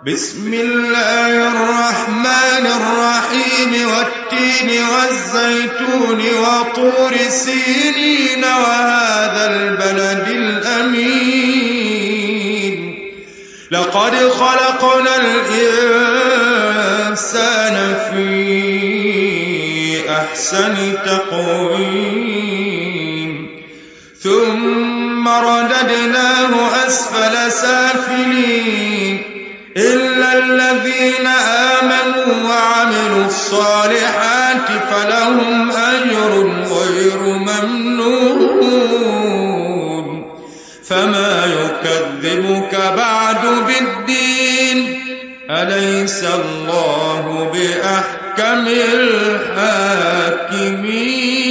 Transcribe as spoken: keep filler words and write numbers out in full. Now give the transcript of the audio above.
بسم الله الرحمن الرحيم والتين والزيتون وطور سينين وهذا البلد الأمين لقد خلقنا الإنسان في أحسن تقويم ثم رددناه أسفل سافلين إلا الذين آمنوا وعملوا الصالحات فلهم أجر غير ممنون فما يكذبك بعد بالدين أليس الله بأحكم الحاكمين.